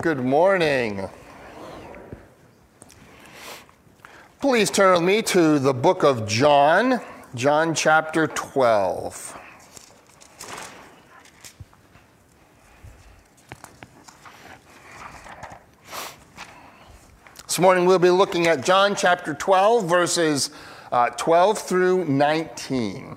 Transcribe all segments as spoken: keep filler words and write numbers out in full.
Good morning. Please turn with me to the book of John, John chapter twelve. This morning we'll be looking at John chapter twelve, verses uh, twelve through nineteen.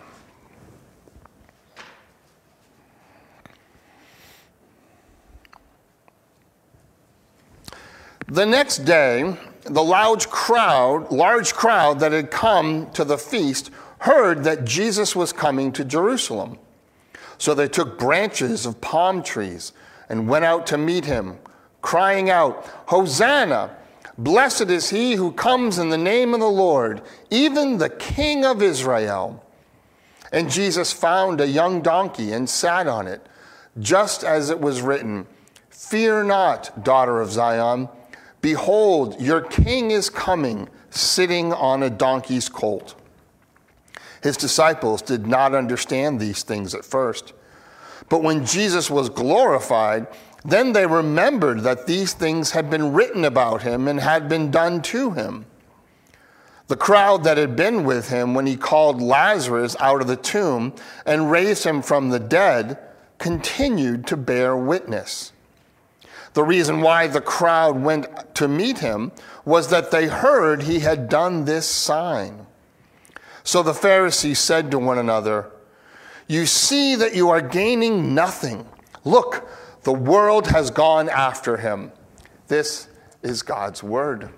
The next day, the large crowd, large crowd that had come to the feast heard that Jesus was coming to Jerusalem. So they took branches of palm trees and went out to meet him, crying out, "Hosanna! Blessed is he who comes in the name of the Lord, even the King of Israel." And Jesus found a young donkey and sat on it, just as it was written, "Fear not, daughter of Zion. Behold, your king is coming, sitting on a donkey's colt." His disciples did not understand these things at first. But when Jesus was glorified, then they remembered that these things had been written about him and had been done to him. The crowd that had been with him when he called Lazarus out of the tomb and raised him from the dead continued to bear witness. The reason why the crowd went to meet him was that they heard he had done this sign. So the Pharisees said to one another, "You see that you are gaining nothing. Look, the world has gone after him." This is God's word.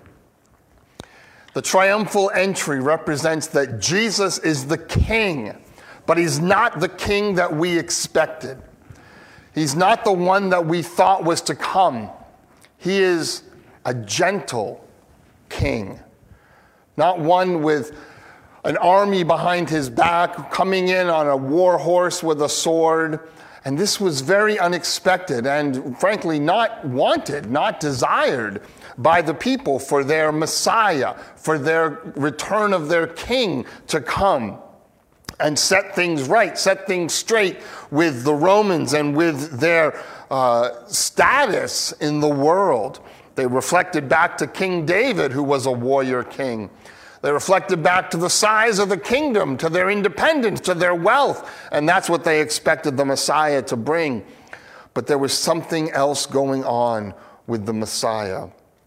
The triumphal entry represents that Jesus is the king, but he's not the king that we expected. He's not the one that we thought was to come. He is a gentle king, not one with an army behind his back, coming in on a war horse with a sword. And this was very unexpected and, frankly, not wanted, not desired by the people for their Messiah, for their return of their king to come and set things right, set things straight with the Romans and with their uh, status in the world. They reflected back to King David, who was a warrior king. They reflected back to the size of the kingdom, to their independence, to their wealth, and that's what they expected the Messiah to bring. But there was something else going on with the Messiah.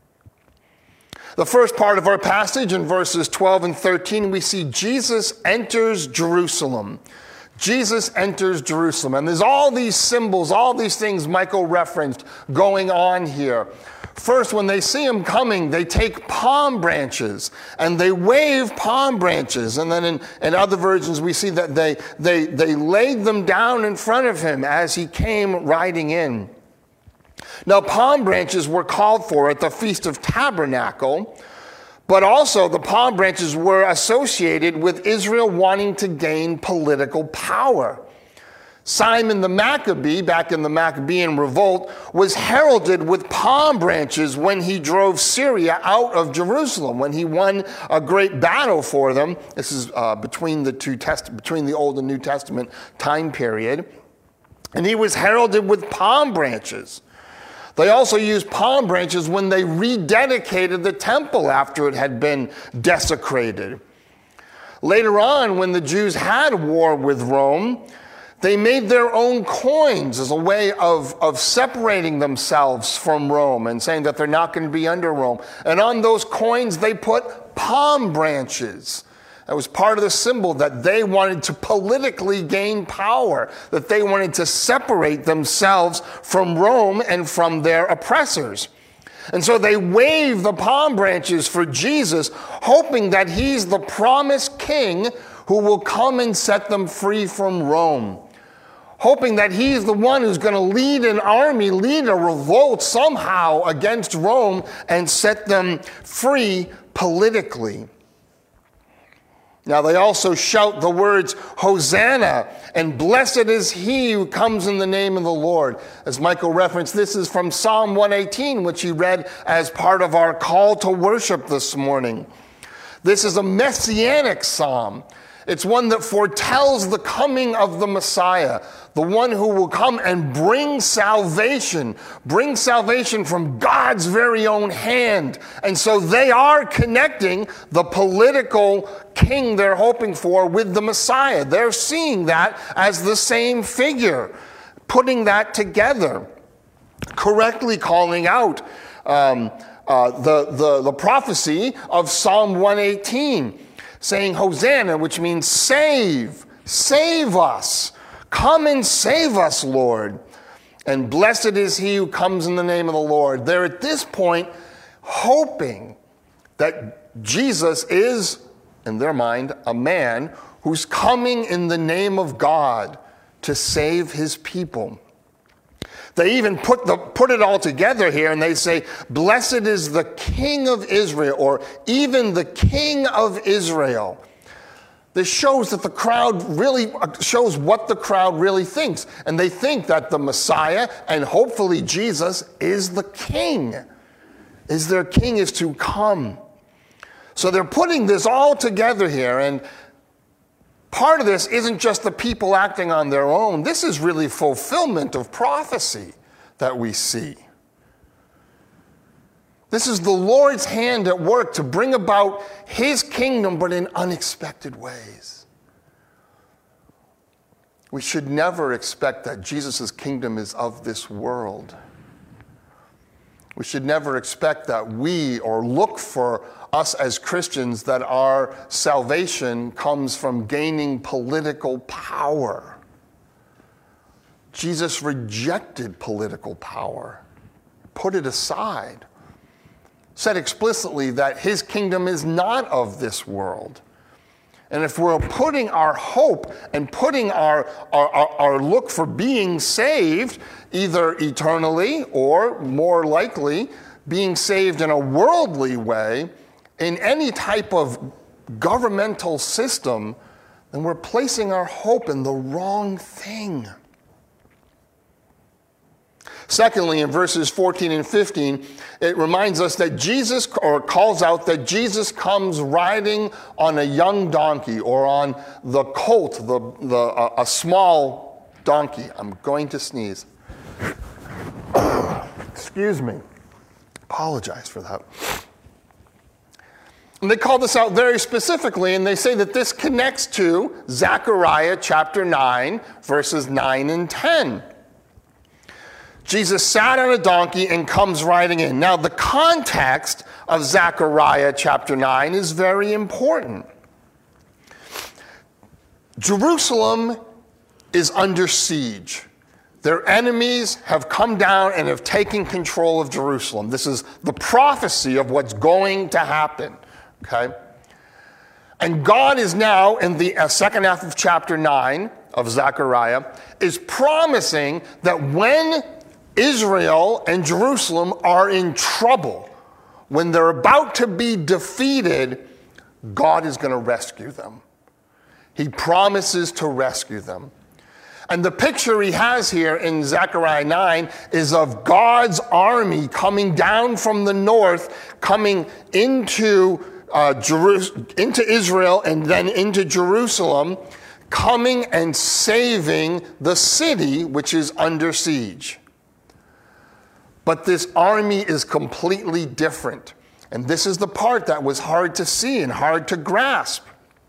The first part of our passage in verses twelve and thirteen, we see Jesus enters Jerusalem. Jesus enters Jerusalem. And there's all these symbols, all these things Michael referenced going on here. First, when they see him coming, they take palm branches and they wave palm branches. And then in, in other versions, we see that they, they, they laid them down in front of him as he came riding in. Now, palm branches were called for at the Feast of Tabernacle, but also the palm branches were associated with Israel wanting to gain political power. Simon the Maccabee, back in the Maccabean revolt, was heralded with palm branches when he drove Syria out of Jerusalem, when he won a great battle for them. This is uh, between the two test- between the Old and New Testament time period. And he was heralded with palm branches. They also used palm branches when they rededicated the temple after it had been desecrated. Later on, when the Jews had war with Rome, they made their own coins as a way of, of separating themselves from Rome and saying that they're not going to be under Rome. And on those coins, they put palm branches. That was part of the symbol that they wanted to politically gain power, that they wanted to separate themselves from Rome and from their oppressors. And so they wave the palm branches for Jesus, hoping that he's the promised king who will come and set them free from Rome. Hoping that he's the one who's going to lead an army, lead a revolt somehow against Rome and set them free politically. Now they also shout the words, "Hosanna," and "Blessed is he who comes in the name of the Lord." As Michael referenced, this is from Psalm one eighteen, which he read as part of our call to worship this morning. This is a messianic psalm. It's one that foretells the coming of the Messiah, the one who will come and bring salvation, bring salvation from God's very own hand. And so they are connecting the political king they're hoping for with the Messiah. They're seeing that as the same figure, putting that together, correctly calling out um, uh, the, the, the prophecy of Psalm one eighteen. Saying Hosanna, which means save, save us. Come and save us, Lord. And blessed is he who comes in the name of the Lord. They're at this point hoping that Jesus is, in their mind, a man who's coming in the name of God to save his people. They even put, the, put it all together here, and they say, blessed is the King of Israel, or even the King of Israel. This shows that the crowd really, shows what the crowd really thinks. And they think that the Messiah, and hopefully Jesus, is the king. Is their king is to come. So they're putting this all together here, and part of this isn't just the people acting on their own. This is really fulfillment of prophecy that we see. This is the Lord's hand at work to bring about his kingdom, but in unexpected ways. We should never expect that Jesus' kingdom is of this world. We should never expect that we, or look for us as Christians, that our salvation comes from gaining political power. Jesus rejected political power, put it aside, said explicitly that his kingdom is not of this world. And if we're putting our hope and putting our, our, our, our look for being saved, either eternally or more likely being saved in a worldly way, in any type of governmental system, then we're placing our hope in the wrong thing. Secondly, in verses fourteen and fifteen, it reminds us that Jesus, or calls out that Jesus comes riding on a young donkey, or on the colt, the, the, uh, a small donkey. I'm going to sneeze. Excuse me. Apologize for that. And they call this out very specifically, and they say that this connects to Zechariah chapter nine, verses nine and ten. Jesus sat on a donkey and comes riding in. Now, the context of Zechariah chapter nine is very important. Jerusalem is under siege. Their enemies have come down and have taken control of Jerusalem. This is the prophecy of what's going to happen. Okay? And God is now, in the second half of chapter nine of Zechariah, is promising that when Israel and Jerusalem are in trouble, when they're about to be defeated, God is going to rescue them. He promises to rescue them. And the picture he has here in Zechariah nine is of God's army coming down from the north, coming into Uh, Jeru- into Israel and then into Jerusalem, coming and saving the city which is under siege. But this army is completely different. And this is the part that was hard to see and hard to grasp.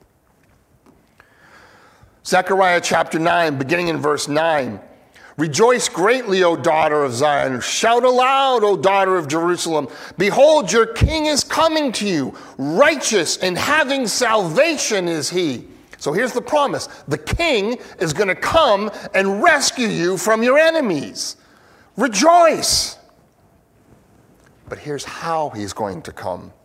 Zechariah chapter nine, beginning in verse nine. Rejoice greatly, O daughter of Zion. Shout aloud, O daughter of Jerusalem. Behold, your king is coming to you. Righteous and having salvation is he. So here's the promise. The king is going to come and rescue you from your enemies. Rejoice. But here's how he's going to come.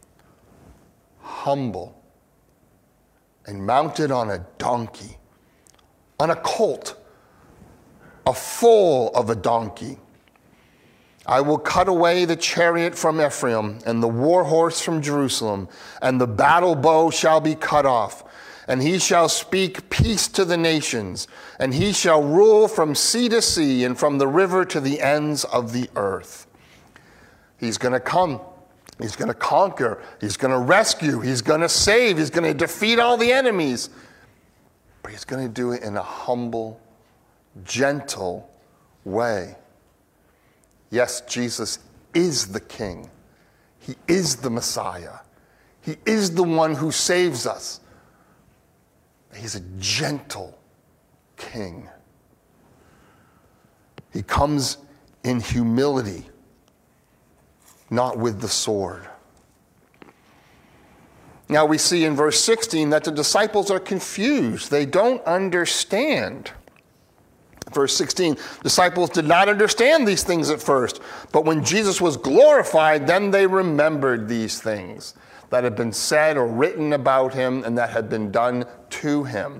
Humble and mounted on a donkey, on a colt, a foal of a donkey. I will cut away the chariot from Ephraim and the war horse from Jerusalem, and the battle bow shall be cut off. And he shall speak peace to the nations, and he shall rule from sea to sea and from the river to the ends of the earth. He's going to come. He's going to conquer. He's going to rescue. He's going to save. He's going to defeat all the enemies. but he's going to do it in a humble, gentle way. Yes, Jesus is the King. He is the Messiah. He is the one who saves us. He's a gentle King. He comes in humility, not with the sword. Now we see in verse sixteen that the disciples are confused. They don't understand. Verse sixteen, disciples did not understand these things at first, but when Jesus was glorified, then they remembered these things that had been said or written about him and that had been done to him.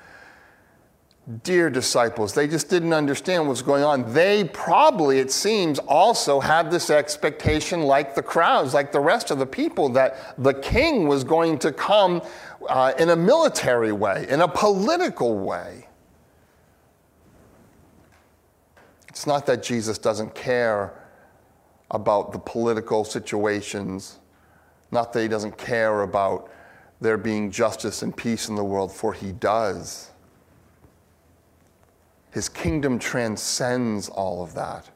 Dear disciples, they just didn't understand what was going on. They probably, it seems, also had this expectation like the crowds, like the rest of the people, that the king was going to come uh, in a military way, in a political way. It's not that Jesus doesn't care about the political situations, not that he doesn't care about there being justice and peace in the world, for he does. His kingdom transcends all of that.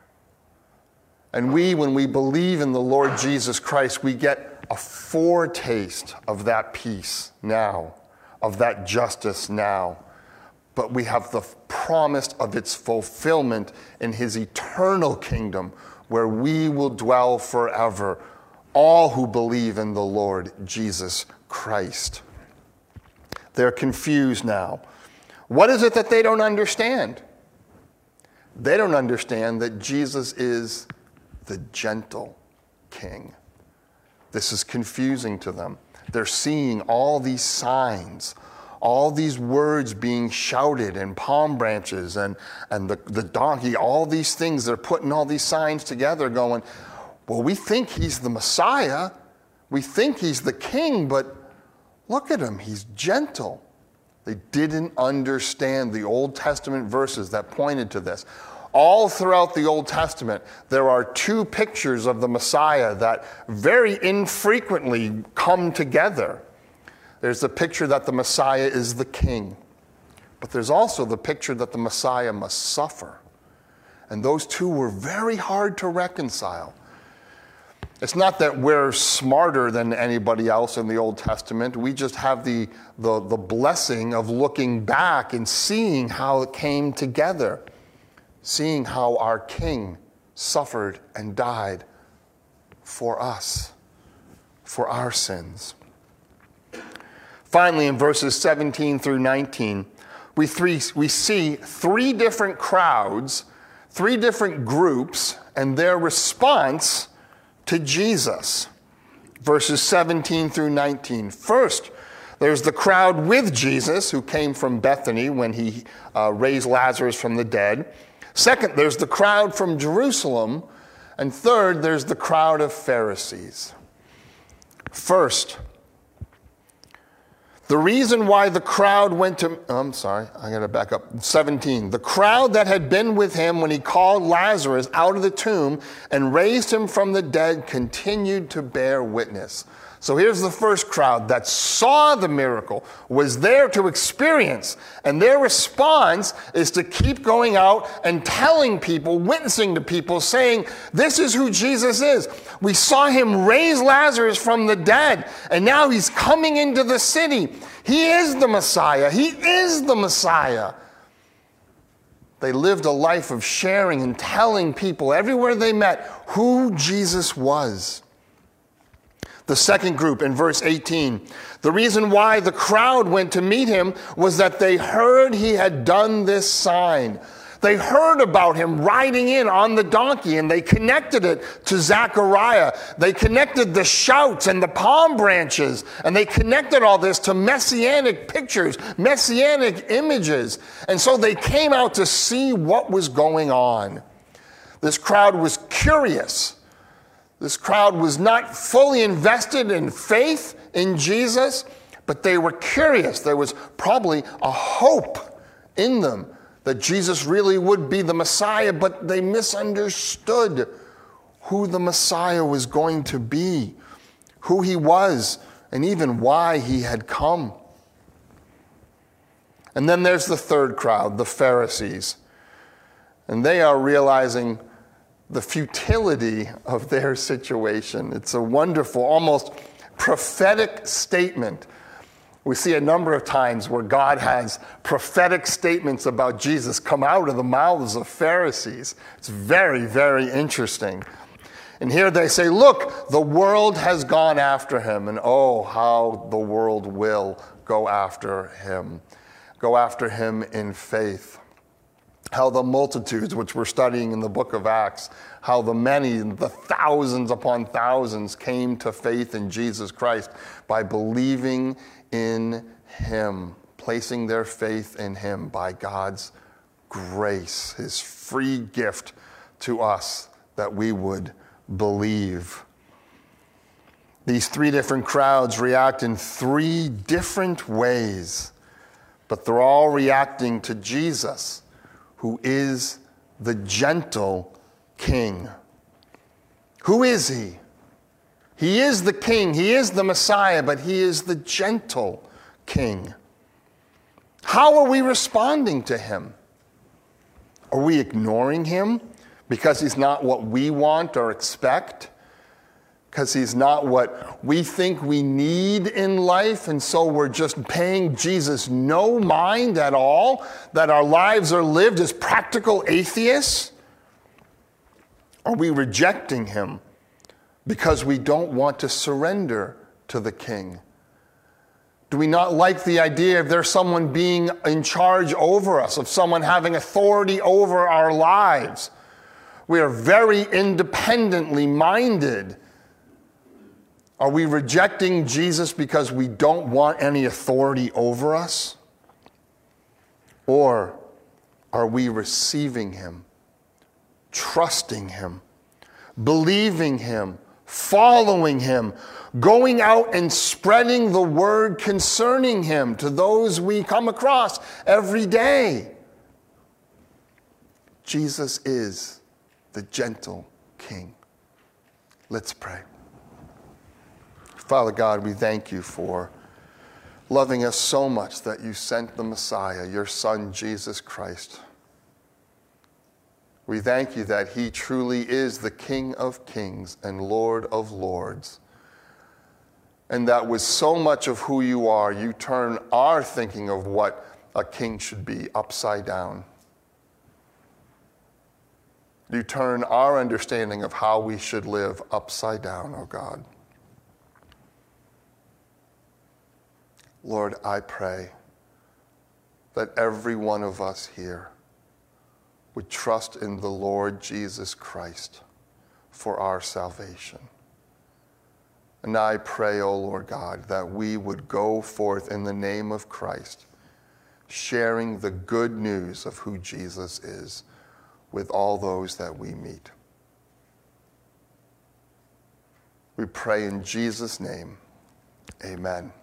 And we, when we believe in the Lord Jesus Christ, we get a foretaste of that peace now, of that justice now. But we have the promise of its fulfillment in his eternal kingdom, where we will dwell forever, all who believe in the Lord Jesus Christ. They're confused now. What is it that they don't understand? They don't understand that Jesus is the gentle King. This is confusing to them. They're seeing all these signs, all these words being shouted, and palm branches and, and the, the donkey, all these things. They're putting all these signs together going, well, we think he's the Messiah. We think he's the king, but look at him. He's gentle. They didn't understand the Old Testament verses that pointed to this. All throughout the Old Testament, there are two pictures of the Messiah that very infrequently come together. There's the picture that the Messiah is the king, but there's also the picture that the Messiah must suffer. And those two were very hard to reconcile. It's not that we're smarter than anybody else in the Old Testament. We just have the, the, the blessing of looking back and seeing how it came together, seeing how our King suffered and died for us, for our sins. Finally, in verses seventeen through nineteen, we, three, we see three different crowds, three different groups, and their response to Jesus. Verses seventeen through nineteen. First, there's the crowd with Jesus who came from Bethany when he uh, raised Lazarus from the dead. Second, there's the crowd from Jerusalem. And third, there's the crowd of Pharisees. First, the reason why the crowd went to, oh, I'm sorry, I got to back up. seventeen. The crowd that had been with him when he called Lazarus out of the tomb and raised him from the dead continued to bear witness. So here's the first crowd that saw the miracle, was there to experience, and their response is to keep going out and telling people, witnessing to people, saying, this is who Jesus is. We saw him raise Lazarus from the dead, and now he's coming into the city. He is the Messiah. He is the Messiah. They lived a life of sharing and telling people everywhere they met who Jesus was. The second group in verse eighteen, the reason why the crowd went to meet him was that they heard he had done this sign. They heard about him riding in on the donkey, and they connected it to Zechariah. They connected the shouts and the palm branches, and they connected all this to messianic pictures, messianic images. And so they came out to see what was going on. This crowd was curious. This crowd was not fully invested in faith in Jesus, but they were curious. There was probably a hope in them that Jesus really would be the Messiah, but they misunderstood who the Messiah was going to be, who he was, and even why he had come. And then there's the third crowd, the Pharisees. And they are realizing the futility of their situation. It's a wonderful, almost prophetic statement. We see a number of times where God has prophetic statements about Jesus come out of the mouths of Pharisees. It's very, very interesting. And here they say, look, the world has gone after him. And oh, how the world will go after him. Go after him in faith. How the multitudes, which we're studying in the book of Acts, how the many, the thousands upon thousands came to faith in Jesus Christ by believing in him, placing their faith in him by God's grace, his free gift to us that we would believe. These three different crowds react in three different ways, but they're all reacting to Jesus, who is the gentle King. Who is he? He is the King. He is the Messiah, but he is the gentle King. How are we responding to him? Are we ignoring him because he's not what we want or expect? Because he's not what we think we need in life, and so we're just paying Jesus no mind at all, that our lives are lived as practical atheists? Are we rejecting him because we don't want to surrender to the King? Do we not like the idea of there someone being in charge over us, of someone having authority over our lives? We are very independently minded. Are we rejecting Jesus because we don't want any authority over us? Or are we receiving him, trusting him, believing him, following him, going out and spreading the word concerning him to those we come across every day? Jesus is the gentle King. Let's pray. Father God, we thank you for loving us so much that you sent the Messiah, your Son, Jesus Christ. We thank you that he truly is the King of kings and Lord of lords. And that with so much of who you are, you turn our thinking of what a king should be upside down. You turn our understanding of how we should live upside down, oh God. Lord, I pray that every one of us here would trust in the Lord Jesus Christ for our salvation. And I pray, O Lord God, that we would go forth in the name of Christ, sharing the good news of who Jesus is with all those that we meet. We pray in Jesus' name, amen.